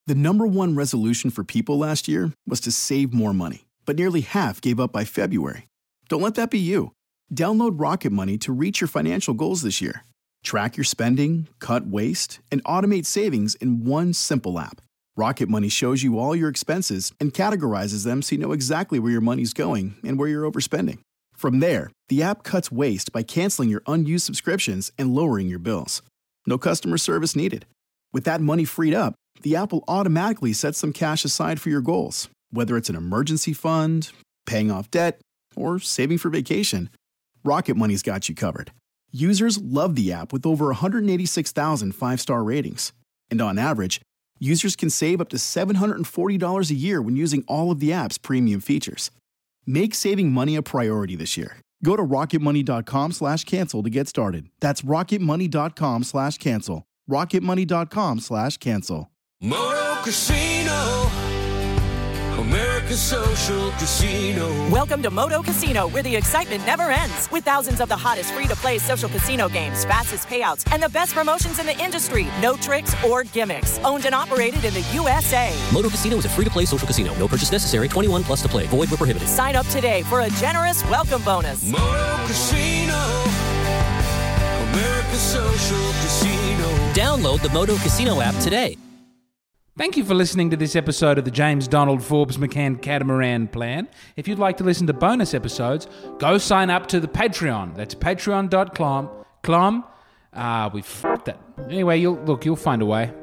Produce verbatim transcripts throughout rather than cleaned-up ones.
The number one resolution for people last year was to save more money, but nearly half gave up by February. Don't let that be you. Download Rocket Money to reach your financial goals this year. Track your spending, cut waste, and automate savings in one simple app. Rocket Money shows you all your expenses and categorizes them so you know exactly where your money's going and where you're overspending. From there, the app cuts waste by canceling your unused subscriptions and lowering your bills. No customer service needed. With that money freed up, the app will automatically set some cash aside for your goals, whether it's an emergency fund, paying off debt, or saving for vacation. Rocket Money's got you covered. Users love the app with over one hundred eighty-six thousand five-star ratings. And on average, users can save up to seven hundred forty dollars a year when using all of the app's premium features. Make saving money a priority this year. Go to rocketmoney.com slash cancel to get started. That's rocketmoney.com slash cancel. rocketmoney.com slash cancel. Moto Casino, America's social casino. Welcome to Moto Casino, where the excitement never ends. With thousands of the hottest free-to-play social casino games, fastest payouts, and the best promotions in the industry. No tricks or gimmicks. Owned and operated in the U S A. Moto Casino is a free-to-play social casino. No purchase necessary. twenty-one plus to play. Void where prohibited. Sign up today for a generous welcome bonus. Moto Casino, America's social casino. Download the Moto Casino app today. Thank you for listening to this episode of the James Donald Forbes McCann Catamaran Plan. If you'd like to listen to bonus episodes, go sign up to the Patreon. That's patreon dot com. Clom. Ah, we fucked it. Anyway, you'll look, you'll find a way.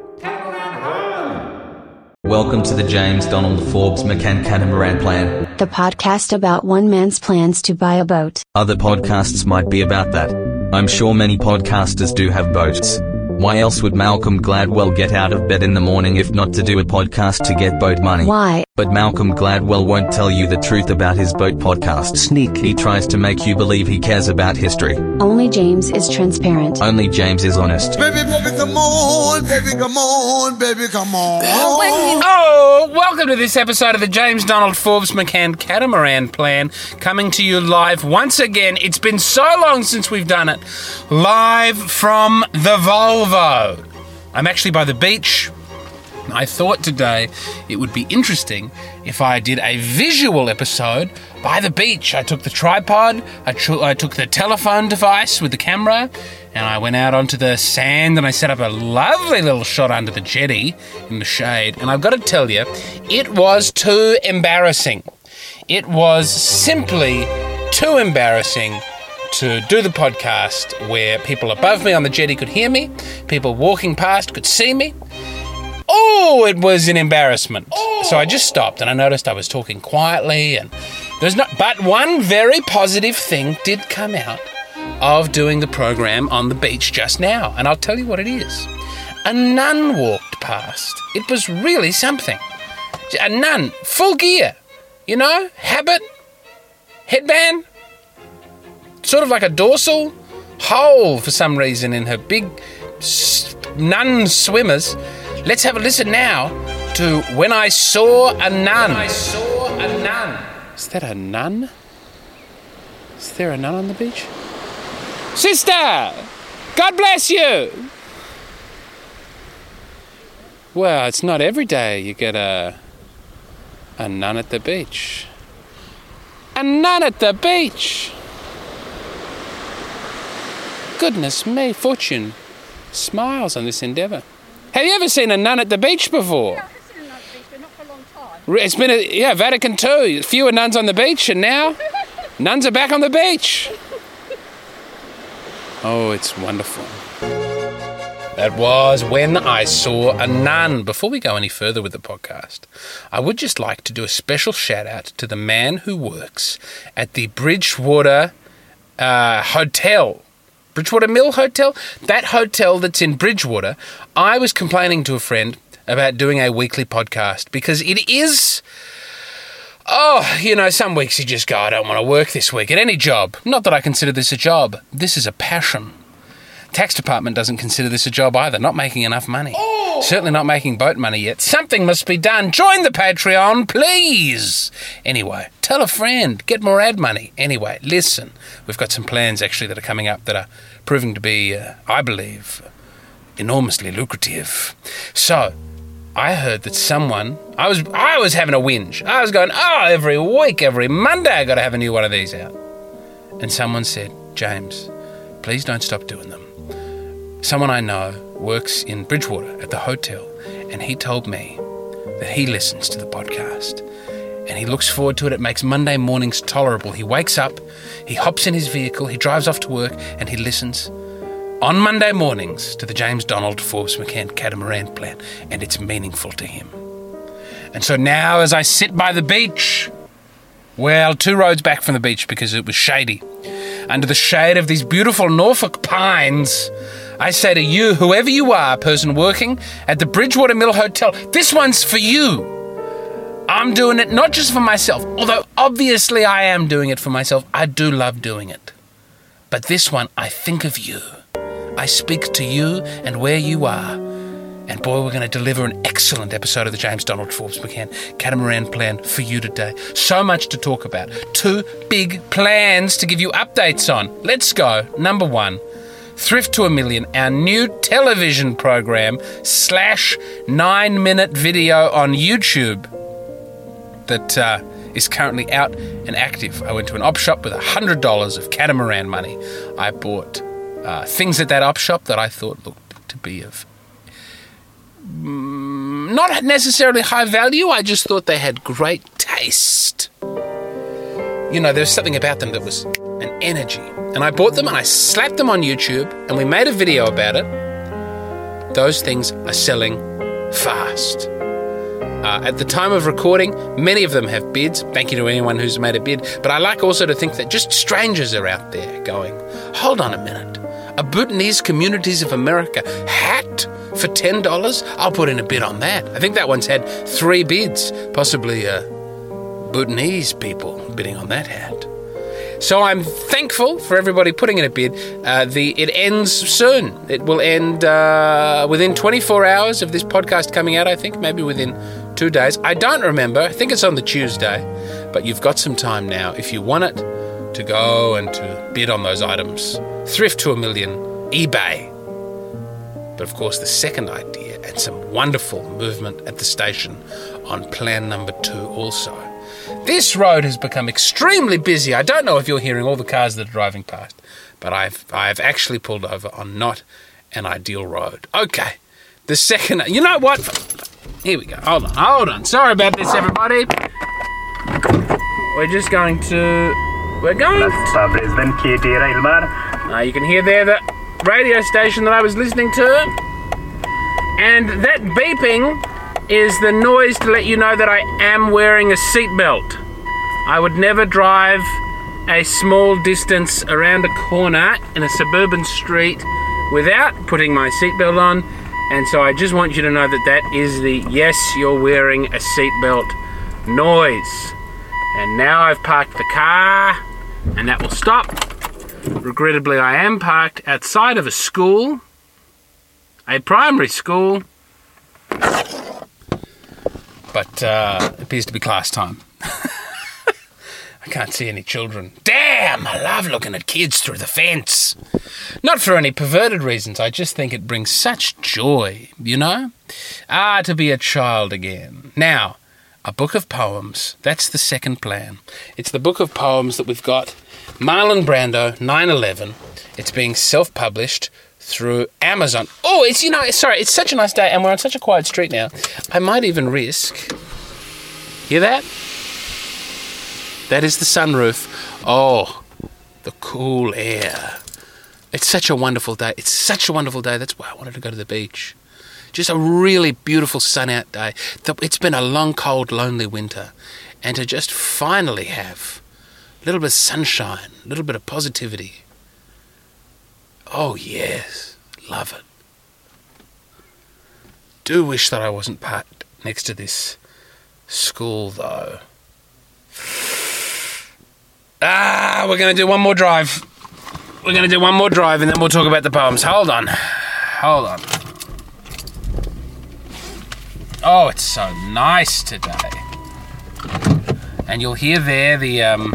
Welcome to the James Donald Forbes McCann Catamaran Plan. The podcast about one man's plans to buy a boat. Other podcasts might be about that. I'm sure many podcasters do have boats. Why else would Malcolm Gladwell get out of bed in the morning if not to do a podcast to get boat money? Why? But Malcolm Gladwell won't tell you the truth about his boat podcast. Sneak. He tries to make you believe he cares about history. Only James is transparent. Only James is honest. Baby, baby, come on, baby, come on, baby, come on. Oh, welcome to this episode of the James Donald Forbes McCann Catamaran Plan, coming to you live once again. It's been so long since we've done it. Live from the Volvo. I'm actually by the beach. I thought today it would be interesting if I did a visual episode by the beach. I took the tripod, I, tr- I took the telephone device with the camera, and I went out onto the sand and I set up a lovely little shot under the jetty in the shade. And I've got to tell you, it was too embarrassing. It was simply too embarrassing to do the podcast where people above me on the jetty could hear me, people walking past could see me. Oh, it was an embarrassment. Oh. So I just stopped and I noticed I was talking quietly, and there's not. But one very positive thing did come out of doing the program on the beach just now, and I'll tell you what it is. A nun walked past. It was really something. A nun, full gear, you know, habit, headband. Sort of like a dorsal hole for some reason in her big s- nun swimmers. Let's have a listen now to When I Saw a Nun. When I Saw a Nun. Is that a nun? Is there a nun on the beach? Sister! God bless you! Well, it's not every day you get a a nun at the beach. A nun at the beach! Goodness me, fortune smiles on this endeavour. Have you ever seen a nun at the beach before? Yeah, I've seen a nun at the beach, but not for a long time. It's been, a, yeah, Vatican two. Fewer nuns on the beach, and now nuns are back on the beach. Oh, it's wonderful. That was When I Saw a Nun. Before we go any further with the podcast, I would just like to do a special shout out to the man who works at the Bridgewater uh, Hotel. Bridgewater Mill Hotel? That hotel that's in Bridgewater. I was complaining to a friend about doing a weekly podcast because it is... Oh, you know, some weeks you just go, I don't want to work this week at any job. Not that I consider this a job. This is a passion. Tax department doesn't consider this a job either. Not making enough money. Oh. Certainly not making boat money yet. Something must be done. Join the Patreon, please. Anyway, tell a friend. Get more ad money. Anyway, listen. We've got some plans, actually, that are coming up that are proving to be, uh, I believe, enormously lucrative. So, I heard that someone, I was I was having a whinge. I was going, oh, every week, every Monday I got to have a new one of these out. And someone said, James, please don't stop doing them. Someone I know works in Bridgewater at the hotel, and he told me that he listens to the podcast and he looks forward to it. It makes Monday mornings tolerable. He wakes up, he hops in his vehicle, he drives off to work, and he listens on Monday mornings to the James Donald Forbes McCann Catamaran Plan, and it's meaningful to him. And so now as I sit by the beach, well, two roads back from the beach because it was shady, under the shade of these beautiful Norfolk pines, I say to you, whoever you are, person working at the Bridgewater Mill Hotel, this one's for you. I'm doing it not just for myself, although obviously I am doing it for myself. I do love doing it. But this one, I think of you. I speak to you and where you are. And boy, we're going to deliver an excellent episode of the James Donald Forbes McCann Catamaran Plan for you today. So much to talk about. Two big plans to give you updates on. Let's go. Number one, Thrift to a Million, our new television program slash nine-minute video on YouTube that uh, is currently out and active. I went to an op shop with one hundred dollars of catamaran money. I bought uh, things at that op shop that I thought looked to be of mm, not necessarily high value. I just thought they had great taste. You know, there's something about them that was an energy. And I bought them and I slapped them on YouTube and we made a video about it. Those things are selling fast. Uh, at the time of recording, many of them have bids. Thank you to anyone who's made a bid. But I like also to think that just strangers are out there going, hold on a minute. A Bhutanese Communities of America hat for ten dollars? I'll put in a bid on that. I think that one's had three bids, possibly uh, Bhutanese people bidding on that hat. So I'm thankful for everybody putting in a bid. Uh, the It ends soon. It will end uh, within twenty-four hours of this podcast coming out, I think, maybe within two days. I don't remember. I think it's on the Tuesday. But you've got some time now, if you want it, to go and to bid on those items. Thrift to a Million, eBay. But of course, the second idea, and some wonderful movement at the station on plan number two also. This road has become extremely busy. I don't know if you're hearing all the cars that are driving past, but I've I've actually pulled over on not an ideal road. Okay, the second... You know what? Here we go. Hold on, hold on. Sorry about this, everybody. We're just going to... We're going to... Brisbane, K T Railbar. Uh, you can hear there the radio station that I was listening to. And that beeping is the noise to let you know that I am wearing a seatbelt. I would never drive a small distance around a corner in a suburban street without putting my seatbelt on, and so I just want you to know that that is the yes, you're wearing a seatbelt noise. And now I've parked the car, and that will stop. Regrettably, I am parked outside of a school, a primary school, but uh, it appears to be class time. I can't see any children. Damn, I love looking at kids through the fence. Not for any perverted reasons, I just think it brings such joy, you know? Ah, to be a child again. Now, a book of poems, that's the second plan. It's the book of poems that we've got. Marlon Brando, nine eleven. It's being self-published through Amazon. Oh, it's, you know, sorry, it's such a nice day and we're on such a quiet street now. I might even risk... Hear that? That is the sunroof. Oh, the cool air. It's such a wonderful day. It's such a wonderful day. That's why I wanted to go to the beach. Just a really beautiful sun-out day. It's been a long, cold, lonely winter. And to just finally have a little bit of sunshine, a little bit of positivity. Oh, yes. Love it. Do wish that I wasn't parked next to this school, though. Ah, we're going to do one more drive. We're going to do one more drive and then we'll talk about the poems. Hold on. Hold on. Oh, it's so nice today. And you'll hear there the... um.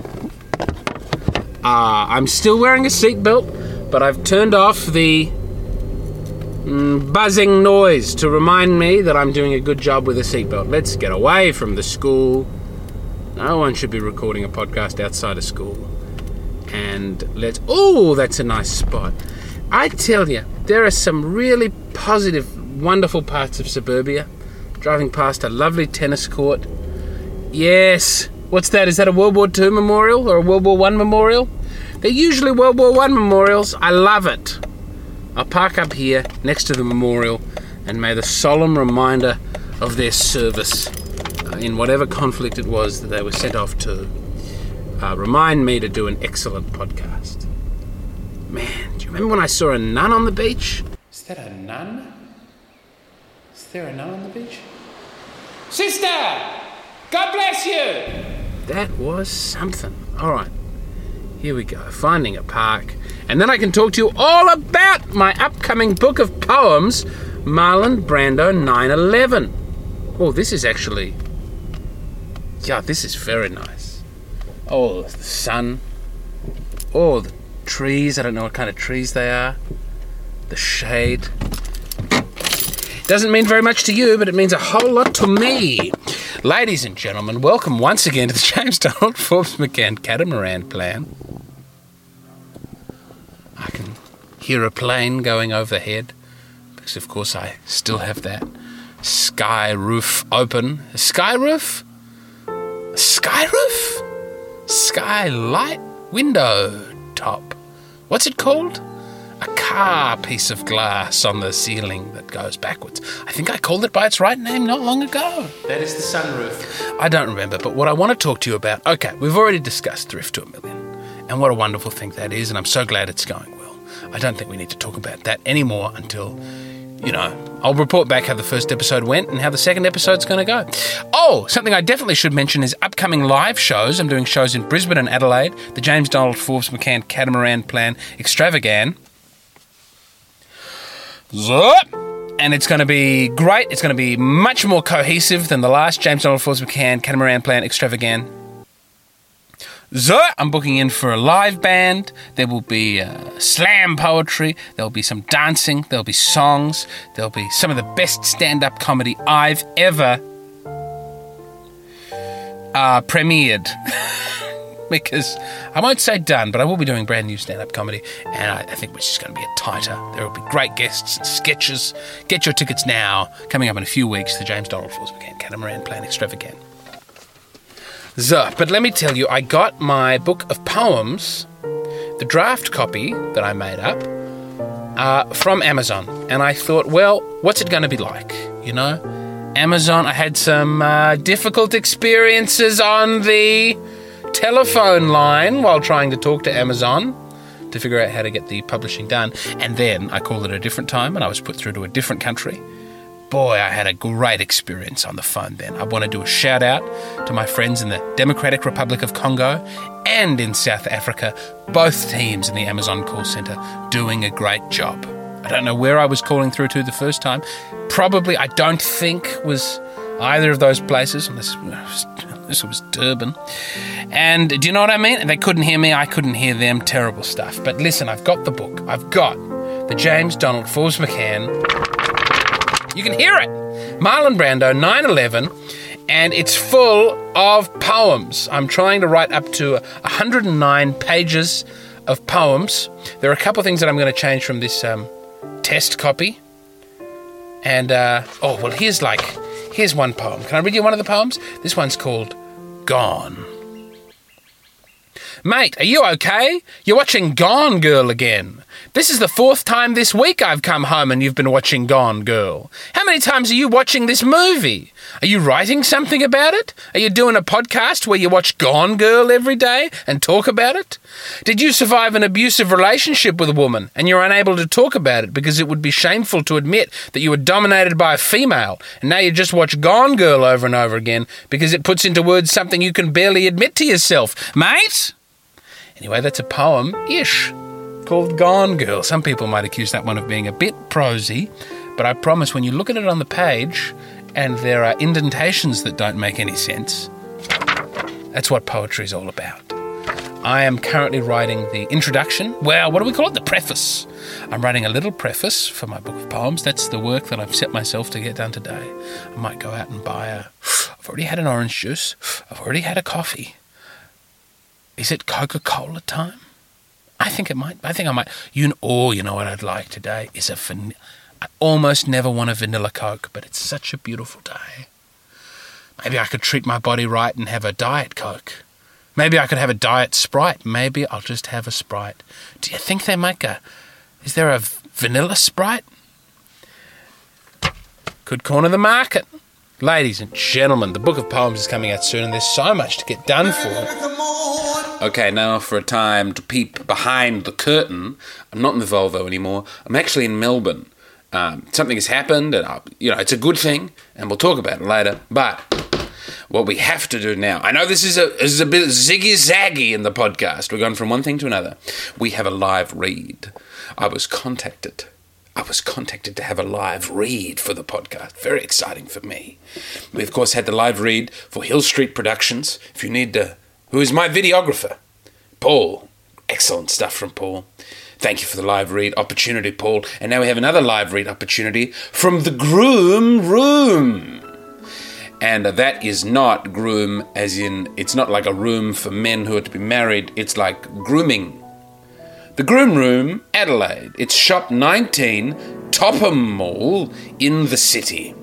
Uh, I'm still wearing a seatbelt, but I've turned off the mm, buzzing noise to remind me that I'm doing a good job with a seatbelt. Let's get away from the school. No one should be recording a podcast outside of school. And let's... Oh, that's a nice spot. I tell you, there are some really positive, wonderful parts of suburbia. Driving past a lovely tennis court. Yes. What's that? Is that a World War Two memorial or a World War One memorial? They're usually World War One memorials. I love it. I'll park up here next to the memorial and may the solemn reminder of their service uh, in whatever conflict it was that they were sent off to uh, remind me to do an excellent podcast. Man, do you remember when I saw a nun on the beach? Is that a nun? Is there a nun on the beach? Sister! God bless you! That was something. All right. Here we go, finding a park. And then I can talk to you all about my upcoming book of poems, Marlon Brando nine eleven. Oh, this is actually... Yeah, this is very nice. Oh, the sun. Oh, the trees. I don't know what kind of trees they are. The shade. Doesn't mean very much to you, but it means a whole lot to me. Ladies and gentlemen, welcome once again to the James Donald Forbes McCann Catamaran Plan. I can hear a plane going overhead because, of course, I still have that sky roof open. A sky roof? A sky roof? Skylight window top. What's it called? A car piece of glass on the ceiling that goes backwards. I think I called it by its right name not long ago. That is the sunroof. I don't remember, but what I want to talk to you about... Okay, we've already discussed Thrift to a Million. And what a wonderful thing that is, and I'm so glad it's going well. I don't think we need to talk about that anymore until, you know, I'll report back how the first episode went and how the second episode's going to go. Oh, something I definitely should mention is upcoming live shows. I'm doing shows in Brisbane and Adelaide, the James Donald Forbes McCann Catamaran Plan Extravagan. And it's going to be great. It's going to be much more cohesive than the last James Donald Forbes McCann Catamaran Plan Extravagan. So, I'm booking in for a live band. There will be uh, slam poetry. There will be some dancing. There will be songs. There will be some of the best stand-up comedy I've ever uh, premiered. Because I won't say done, but I will be doing brand new stand-up comedy, and I, I think which is going to be a tighter. There will be great guests and sketches. Get your tickets now. Coming up in a few weeks, the James Donald Forbes McCann Catamaran Plan Extravagan. So, but let me tell you, I got my book of poems, the draft copy that I made up, uh, from Amazon. And I thought, well, what's it going to be like? You know, Amazon, I had some uh, difficult experiences on the telephone line while trying to talk to Amazon to figure out how to get the publishing done. And then I called it a different time and I was put through to a different country. Boy, I had a great experience on the phone then. I want to do a shout out to my friends in the Democratic Republic of Congo and in South Africa, both teams in the Amazon call centre doing a great job. I don't know where I was calling through to the first time. Probably, I don't think, was either of those places, unless this was Durban. And do you know what I mean? They couldn't hear me, I couldn't hear them. Terrible stuff. But listen, I've got the book. I've got the James Donald Forbes McCann... You can hear it. Marlon Brando, nine eleven, and it's full of poems. I'm trying to write up to one hundred nine pages of poems. There are a couple of things that I'm going to change from this um, test copy. And, uh, oh, well, here's like, here's one poem. Can I read you one of the poems? This one's called Gone. Mate, are you okay? You're watching Gone Girl again. This is the fourth time this week I've come home and you've been watching Gone Girl. How many times are you watching this movie? Are you writing something about it? Are you doing a podcast where you watch Gone Girl every day and talk about it? Did you survive an abusive relationship with a woman and you're unable to talk about it because it would be shameful to admit that you were dominated by a female and now you just watch Gone Girl over and over again because it puts into words something you can barely admit to yourself, mate? Anyway, that's a poem-ish called Gone Girl. Some people might accuse that one of being a bit prosy, but I promise when you look at it on the page and there are indentations that don't make any sense, that's what poetry's all about. I am currently writing the introduction. Well, what do we call it? The preface. I'm writing a little preface for my book of poems. That's the work that I've set myself to get done today. I might go out and buy a... I've already had an orange juice. I've already had a coffee. Is it Coca-Cola time? I think it might. I think I might. You know, oh, you know what I'd like today is a... Van- I almost never want a vanilla Coke, but it's such a beautiful day. Maybe I could treat my body right and have a Diet Coke. Maybe I could have a Diet Sprite. Maybe I'll just have a Sprite. Do you think they make a... Is there a vanilla Sprite? Could corner the market. Ladies and gentlemen, the Book of Poems is coming out soon and there's so much to get done for it. Okay, now for a time to peep behind the curtain. I'm not in the Volvo anymore. I'm actually in Melbourne. Um, something has happened and, I, you know, it's a good thing and we'll talk about it later. But what we have to do now, I know this is a, this is a bit ziggy-zaggy in the podcast. We're going from one thing to another. We have a live read. I was contacted. I was contacted to have a live read for the podcast. Very exciting for me. We, of course, had the live read for Hill Street Productions. If you need to... Who is my videographer? Paul. Excellent stuff from Paul. Thank you for the live read opportunity, Paul. And now we have another live read opportunity from the Groom Room. And that is not groom as in, it's not like a room for men who are to be married. It's like grooming. The Groom Room, Adelaide. It's shop nineteen, Topham Mall in the city.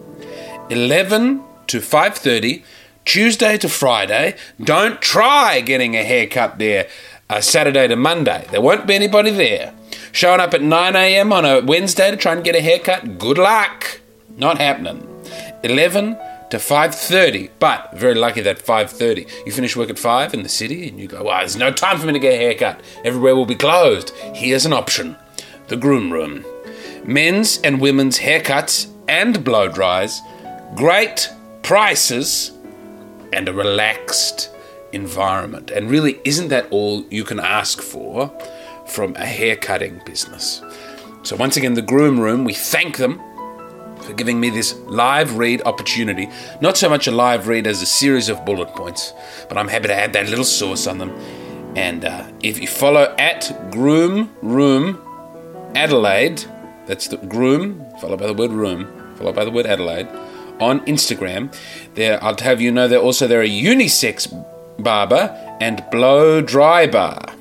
eleven to five thirty, Tuesday to Friday. Don't try getting a haircut there uh, Saturday to Monday. There won't be anybody there. Showing up at nine a.m. on a Wednesday to try and get a haircut, good luck. Not happening. eleven to five thirty, but very lucky that five thirty. You finish work at five in the city and you go, well, there's no time for me to get a haircut. Everywhere will be closed. Here's an option. The Groom Room. Men's and women's haircuts and blow dries, great prices, and a relaxed environment. And really, isn't that all you can ask for from a haircutting business? So once again, the Groom Room, we thank them for giving me this live read opportunity. Not so much a live read as a series of bullet points, but I'm happy to add that little sauce on them. And uh, if you follow at Groom Room Adelaide, that's the Groom, followed by the word room, followed by the word Adelaide, on Instagram, there I'll have you know that also they're a unisex barber and blow dry bar.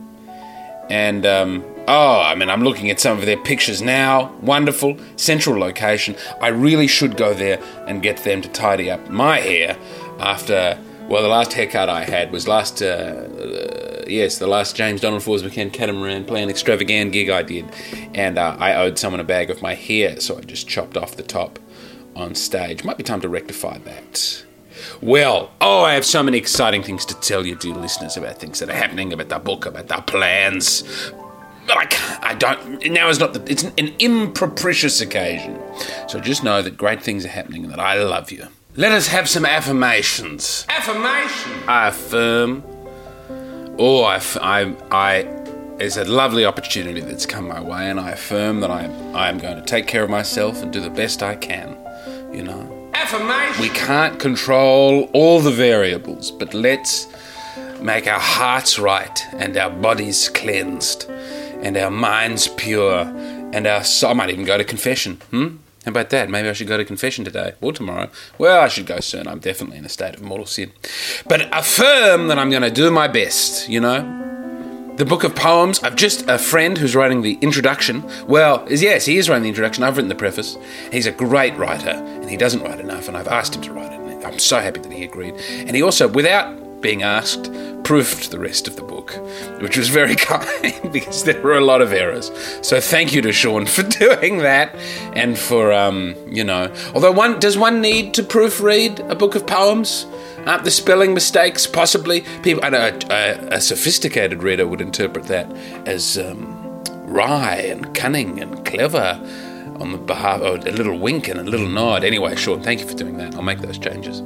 And um Oh, I mean, I'm looking at some of their pictures now. Wonderful. Central location. I really should go there and get them to tidy up my hair after, well, the last haircut I had was last, uh, uh, yes, the last James Donald Forbes McCann Catamaran Plan extravagant gig I did. And uh, I owed someone a bag of my hair, so I just chopped off the top on stage. Might be time to rectify that. Well, oh, I have so many exciting things to tell you, dear listeners, about things that are happening, about the book, about the plans. But I can't, I don't, now is not the, it's an impropitious occasion. So just know that great things are happening and that I love you. Let us have some affirmations. Affirmation. I affirm. Oh, I, I, I, it's a lovely opportunity that's come my way, and I affirm that I, I am going to take care of myself and do the best I can, you know. Affirmation. We can't control all the variables, but let's make our hearts right and our bodies cleansed and our minds pure and our soul. I might even go to confession. Hmm? How about that? Maybe I should go to confession today or tomorrow. Well, I should go soon. I'm definitely in a state of mortal sin. But affirm that I'm going to do my best, you know. The Book of Poems, I've just a friend who's writing the introduction. Well, yes, he is writing the introduction. I've written the preface. He's a great writer, and he doesn't write enough, and I've asked him to write it. I'm so happy that he agreed. And he also, without being asked, proofed the rest of the book, which was very kind because there were a lot of errors. So thank you to Sean for doing that, and for, um, you know, although one, does one need to proofread a book of poems? Aren't the spelling mistakes possibly? People, I know a, a, a sophisticated reader would interpret that as um, wry and cunning and clever on the behalf of a little wink and a little nod. Anyway, Sean, thank you for doing that. I'll make those changes.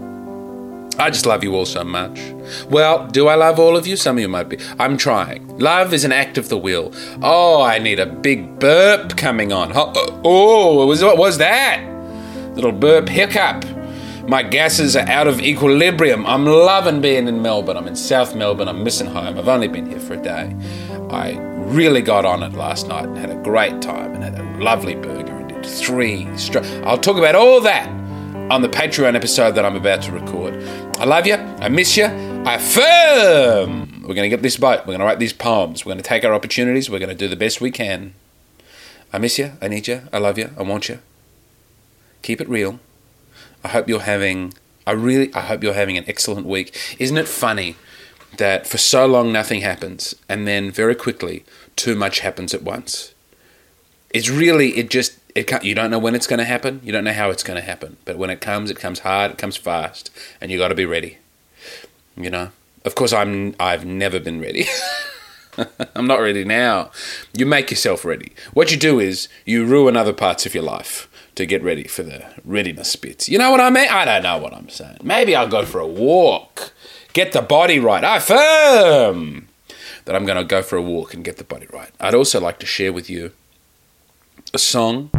I just love you all so much. Well, do I love all of you? Some of you might be. I'm trying. Love is an act of the will. Oh, I need a big burp coming on. Oh, what was, what was that? Little burp hiccup. My gases are out of equilibrium. I'm loving being in Melbourne. I'm in South Melbourne. I'm missing home. I've only been here for a day. I really got on it last night and had a great time and had a lovely burger and did three straight. I'll talk about all that on the Patreon episode that I'm about to record. I love you. I miss you. I affirm. We're going to get this boat. We're going to write these poems. We're going to take our opportunities. We're going to do the best we can. I miss you. I need you. I love you. I want you. Keep it real. I hope you're having, I really, I hope you're having an excellent week. Isn't it funny that for so long nothing happens and then very quickly too much happens at once? It's really, it just, it can't, you don't know when it's going to happen. You don't know how it's going to happen. But when it comes, it comes hard, it comes fast, and you got to be ready. You know? Of course, I'm, I've never been ready. I'm not ready now. You make yourself ready. What you do is you ruin other parts of your life to get ready for the readiness bits. You know what I mean? I don't know what I'm saying. Maybe I'll go for a walk. Get the body right. I affirm that I'm going to go for a walk and get the body right. I'd also like to share with you a song.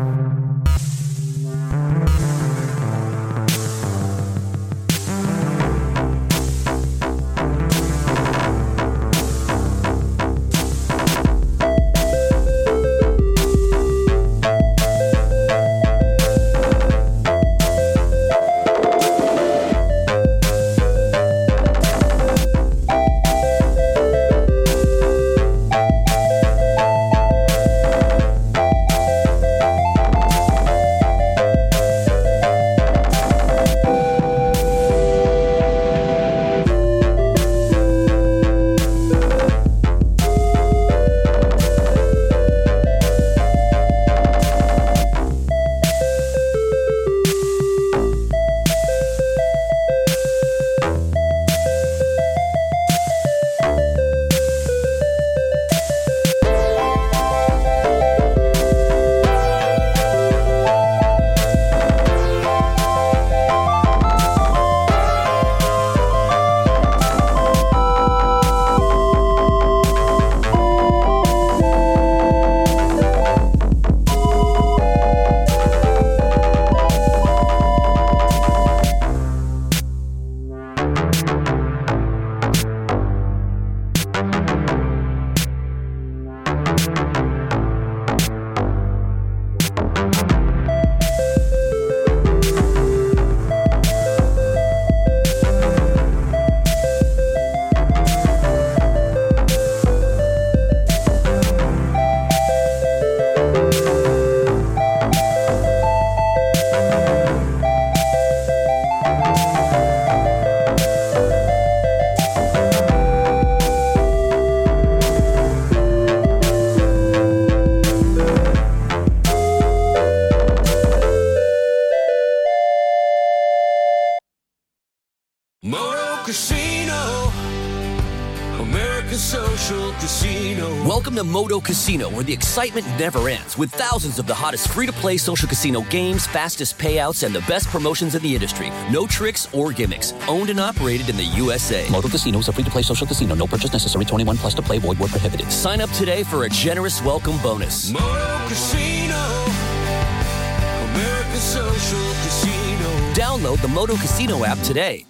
Casino, America's social casino. Welcome to Moto Casino, where the excitement never ends, with thousands of the hottest free-to-play social casino games, fastest payouts, and the best promotions in the industry. No tricks or gimmicks. Owned and operated in the U S A. Moto Casino is a free-to-play social casino. No purchase necessary. twenty-one plus to play. Void where prohibited. Sign up today for a generous welcome bonus. Moto Casino, America's social casino. Download the Moto Casino app today.